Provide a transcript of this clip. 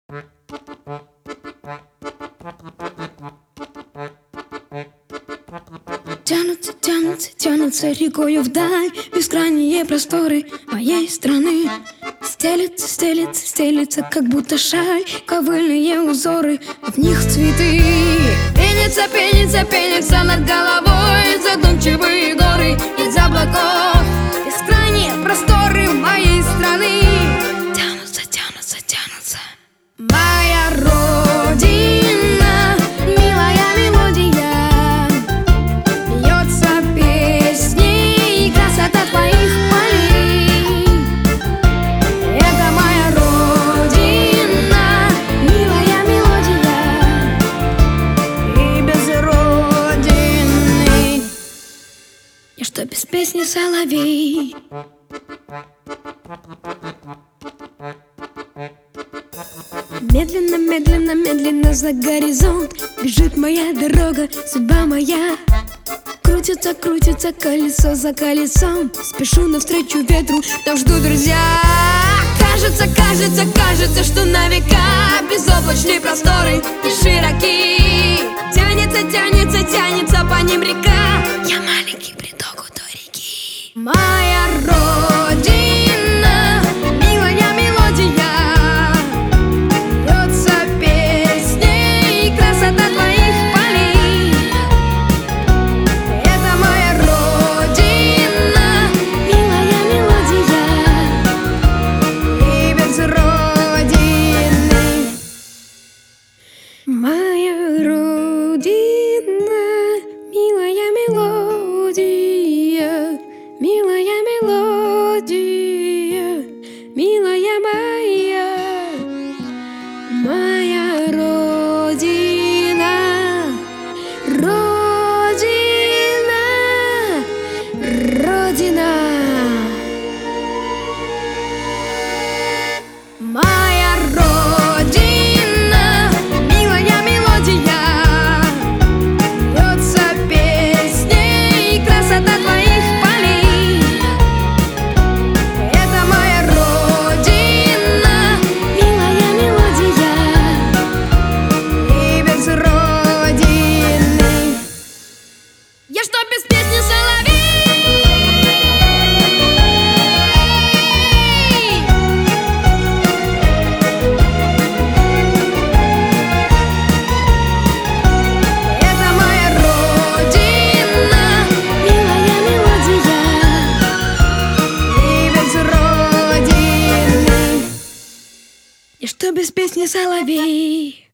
Тянутся, тянутся, тянутся рекою вдаль бескрайние просторы моей страны. Стелется, стелется, стелется, как будто шаль, ковыльные узоры, в них цветы. Пенится, пенится, пенится над головой задумчивые горы из облаков. Бескрайние просторы моей страны тянутся, тянутся, тянутся. Моя родина, милая мелодия, льется песней красота твоих полей. Это моя родина, милая мелодия, и без родины я что, без песни соловей? Медленно, медленно, медленно за горизонт бежит моя дорога, судьба моя. Крутится, крутится колесо за колесом, спешу навстречу ветру, там ждут друзья. Кажется, кажется, кажется, что на века безоблачные просторы и широки. Тянется, тянется, тянется по ним река, я маленький приток у той реки. Моя родина, милая мелодия, льется песней красота твоих полей. Это моя родина, милая мелодия, и без родины. Моя родина, милая мелодия, милая мелодия, милая моя. Моя родина, родина, родина. Моя родина, милая мелодия, льется песней красота твоих полей. Это моя родина, милая мелодия, и без родины я что, без песни соловей? Я что, без песни соловей?